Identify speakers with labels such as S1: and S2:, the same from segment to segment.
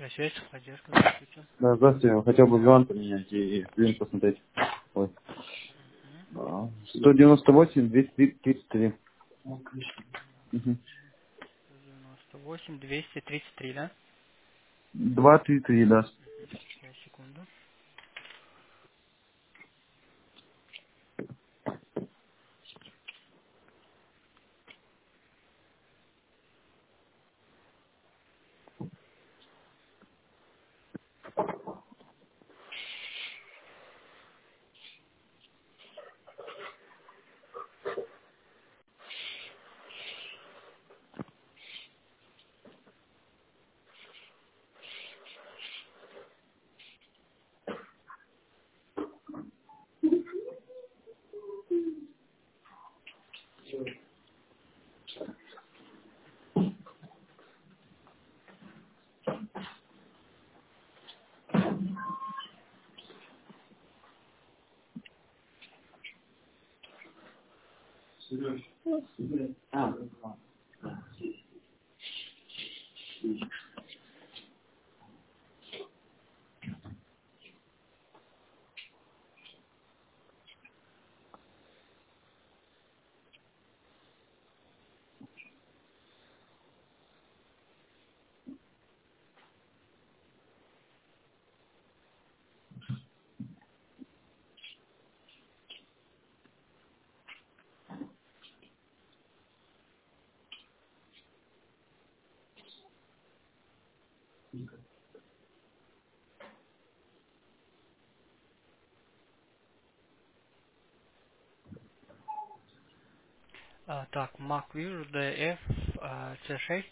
S1: Связь, поддержка, здравствуйте.
S2: Да, здравствуйте. Я хотел бы билан поменять и клиент посмотреть. Ой.
S1: Мгм.
S2: 198, 233. Угу.
S1: 98, 233, да?
S2: 233, да.
S1: Сейчас, секунду. Так, MacView DF C6.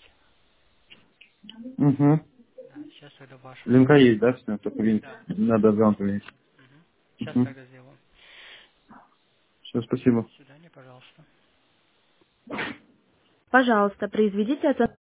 S2: Угу.
S1: Да, сейчас тогда вашу
S2: Линка
S1: машину.
S2: есть, да, все? Только линк
S1: Да.
S2: надо билан поменять.
S1: Мгм. Сейчас
S2: Угу.
S1: тогда сделаю.
S2: Все, спасибо.
S1: До свидания, пожалуйста.
S3: Пожалуйста, произведите оценку.